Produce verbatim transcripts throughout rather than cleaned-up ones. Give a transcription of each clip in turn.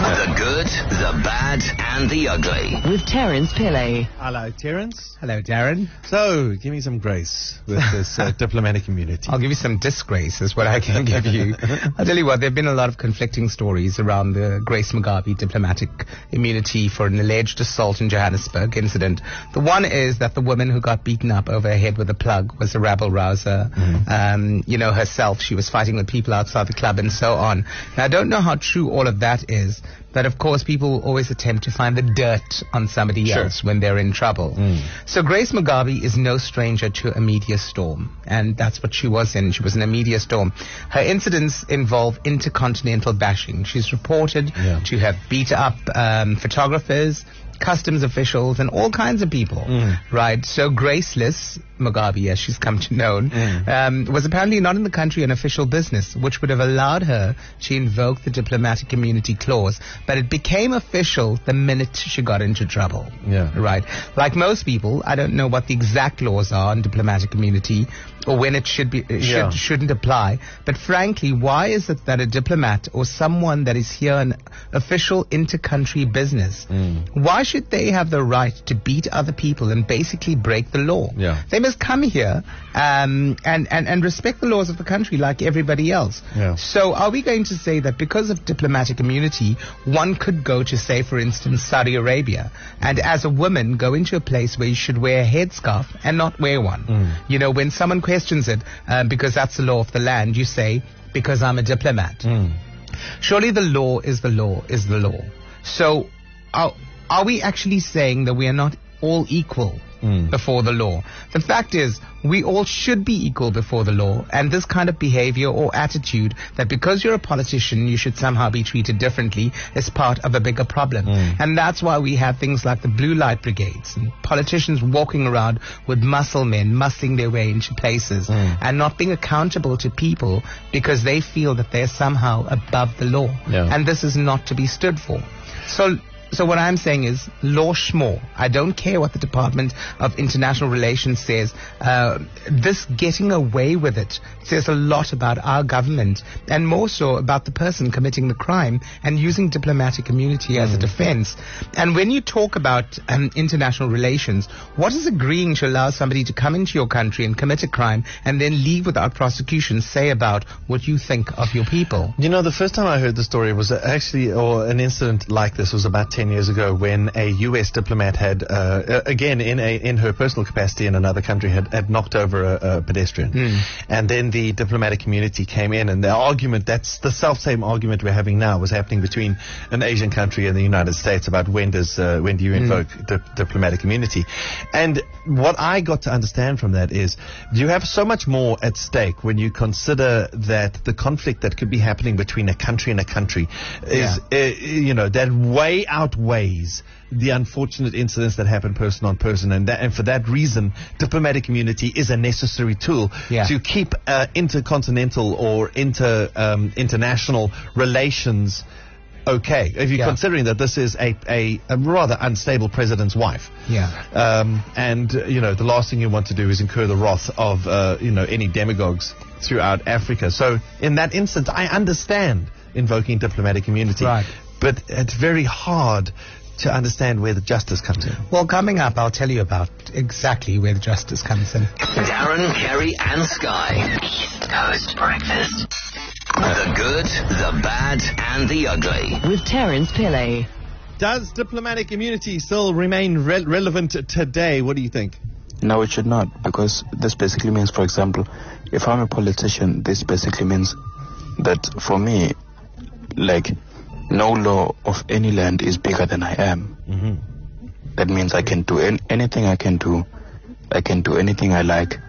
The good, the bad, and the ugly. With Terence Pillay. Hello, Terence. Hello, Darren. So, give me some grace with this uh, diplomatic immunity. I'll give you some disgrace is what I can give you. I'll tell you what, there have been a lot of conflicting stories around the Grace Mugabe diplomatic immunity for an alleged assault in Johannesburg incident. The one is that the woman who got beaten up over her head with a plug was a rabble-rouser. Mm-hmm. Um, you know, herself, she was fighting with people outside the club and so on. Now, I don't know how true all of that is, but of course people always attempt to find the dirt on somebody Sure. else when they're in trouble. Mm. So Grace Mugabe is no stranger to a media storm, and that's what she was in. She was in a media storm. Her incidents involve intercontinental bashing. She's reported yeah. to have beat up um, photographers, customs officials, and all kinds of people, mm. right? So Graceless Mugabe, as she's come to know, mm. um, was apparently not in the country on official business, which would have allowed her to invoke the diplomatic immunity clause, but it became official the minute she got into trouble. Yeah. Right? Like most people, I don't know what the exact laws are on diplomatic immunity or when it should be, it should, yeah. shouldn't apply, but frankly, why is it that a diplomat or someone that is here on official inter-country business, mm. why should they have the right to beat other people and basically break the law? Yeah. They must come here um, and, and, and respect the laws of the country like everybody else. Yeah. So are we going to say that because of diplomatic immunity, one could go to, say, for instance, Saudi Arabia, and as a woman go into a place where you should wear a headscarf and not wear one? Mm. You know, when someone questions it, um, because that's the law of the land, you say, because I'm a diplomat. Mm. Surely the law is the law is the law. So are, are we actually saying that we are not all equal mm. before the law? The fact is, we all should be equal before the law, and this kind of behavior or attitude that because you're a politician you should somehow be treated differently is part of a bigger problem. Mm. And that's why we have things like the blue light brigades and politicians walking around with muscle men muscling their way into places mm. and not being accountable to people because they feel that they're somehow above the law. Yeah. And this is not to be stood for. So So what I'm saying is, law schmore. I don't care what the Department of International Relations says. Uh, this getting away with it says a lot about our government, and more so about the person committing the crime and using diplomatic immunity mm. as a defense. And when you talk about um, international relations, what is agreeing to allow somebody to come into your country and commit a crime and then leave without prosecution say about what you think of your people? You know, the first time I heard the story was actually, or an incident like this was about ten years ago when a U S diplomat had, uh, again, in a in her personal capacity in another country, had, had knocked over a, a pedestrian. Mm. And then the diplomatic community came in, and the argument, that's the self-same argument we're having now, was happening between an Asian country and the United States about when does, uh, when do you invoke mm. di- diplomatic immunity. And what I got to understand from that is you have so much more at stake when you consider that the conflict that could be happening between a country and a country is, yeah. uh, you know, that way outweighs the unfortunate incidents that happen person on person, and that, and for that reason, diplomatic immunity is a necessary tool yeah. to keep uh, intercontinental or inter um, international relations okay. If you're yeah. considering that this is a, a, a rather unstable president's wife, yeah, um, and uh, you know, the last thing you want to do is incur the wrath of uh, you know, any demagogues throughout Africa. So in that instance, I understand invoking diplomatic immunity, right. but it's very hard to understand where the justice comes in. Well, coming up, I'll tell you about exactly where the justice comes in. Darren, Kerry, and Sky. East Coast Breakfast. The good, the bad, and the ugly. With Terence Pillay. Does diplomatic immunity still remain re- relevant today? What do you think? No, it should not, because this basically means, for example, if I'm a politician, this basically means that for me, like, no law of any land is bigger than I am. Mm-hmm. That means I can do en- anything I can do. I can do anything I like.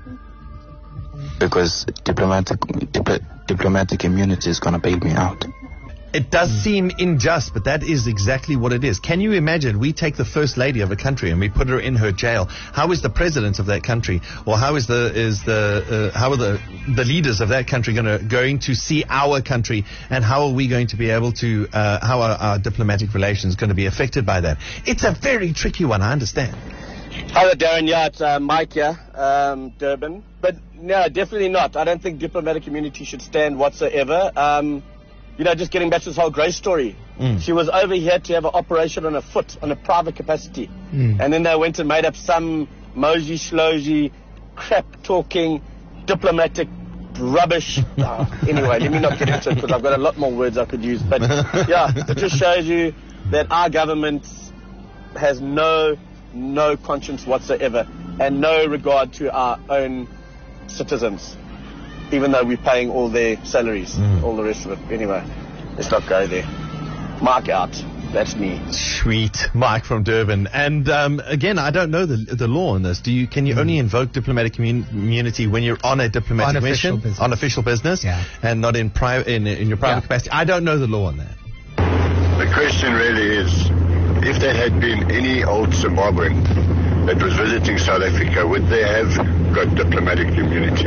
Because diplomatic dip- diplomatic immunity is going to bail me out. It does seem unjust, but that is exactly what it is. Can you imagine, we take the first lady of a country and we put her in her jail. How is the president of that country, or how is the is the uh, how are the the leaders of that country going to going to see our country, and how are we going to be able to uh, how are our diplomatic relations going to be affected by that? It's a very tricky one, I understand. Hello, Darren. Yeah, it's uh, Mike here, um, Durban. But no, definitely not. I don't think diplomatic immunity should stand whatsoever. Um, you know, just getting back to this whole Grace story. Mm. She was over here to have an operation on her foot, on a private capacity. Mm. And then they went and made up some mosey, slosey, crap-talking, diplomatic rubbish. Oh, anyway, let me not get into it because I've got a lot more words I could use. But yeah, it just shows you that our government has no, no conscience whatsoever and no regard to our own citizens, even though we're paying all their salaries, mm. all the rest of it. Anyway, let's not go there. Mark out. That's me. Sweet. Mike from Durban. And um, again, I don't know the the law on this. Do you? Can you mm. only invoke diplomatic commun- immunity when you're on a diplomatic on mission? Official business. On official business? Yeah. And not in, pri- in, in your private yeah. capacity? I don't know the law on that. The question really is, if there had been any old Zimbabwean that was visiting South Africa, would they have got diplomatic immunity?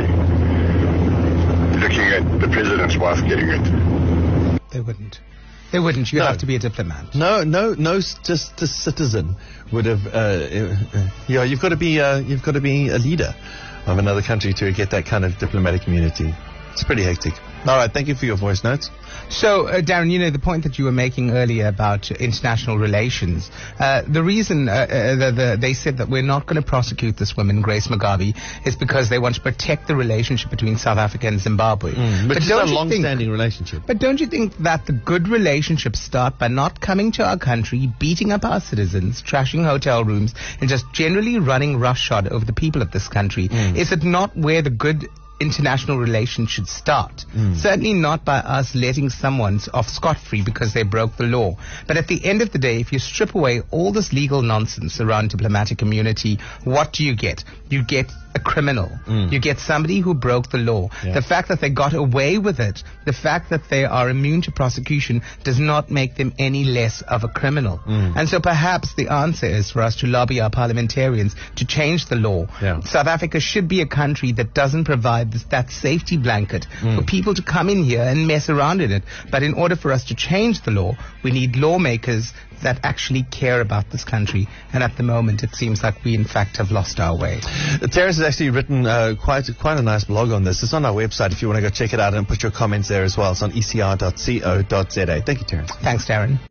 Looking at the president's wife getting it. They wouldn't. They wouldn't. You'd No. have to be a diplomat. No, no, no. s- Just a citizen would have. Uh, uh, yeah, you've got to be. Uh, you've got to be a leader of another country to get that kind of diplomatic immunity. It's pretty hectic. All right, thank you for your voice notes. So, uh, Darren, you know, the point that you were making earlier about uh, international relations, uh, the reason uh, uh, the, the, they said that we're not going to prosecute this woman, Grace Mugabe, is because they want to protect the relationship between South Africa and Zimbabwe. Mm, but it's a don't you long-standing think, relationship. But don't you think that the good relationships start by not coming to our country, beating up our citizens, trashing hotel rooms, and just generally running roughshod over the people of this country? Mm. Is it not where the good international relations should start? Mm. Certainly not by us letting someone off scot-free because they broke the law. But at the end of the day, if you strip away all this legal nonsense around diplomatic immunity, what do you get? You get a criminal. Mm. You get somebody who broke the law. Yeah. The fact that they got away with it, the fact that they are immune to prosecution does not make them any less of a criminal. Mm. And so perhaps the answer is for us to lobby our parliamentarians to change the law. Yeah. South Africa should be a country that doesn't provide this, that safety blanket Mm. for people to come in here and mess around in it. But in order for us to change the law, we need lawmakers that actually care about this country. And at the moment, it seems like we, in fact, have lost our way. Terence has actually written uh, quite quite a nice blog on this. It's on our website if you want to go check it out and put your comments there as well. It's on e c r dot co dot z a. Thank you, Terence. Thanks, Darren.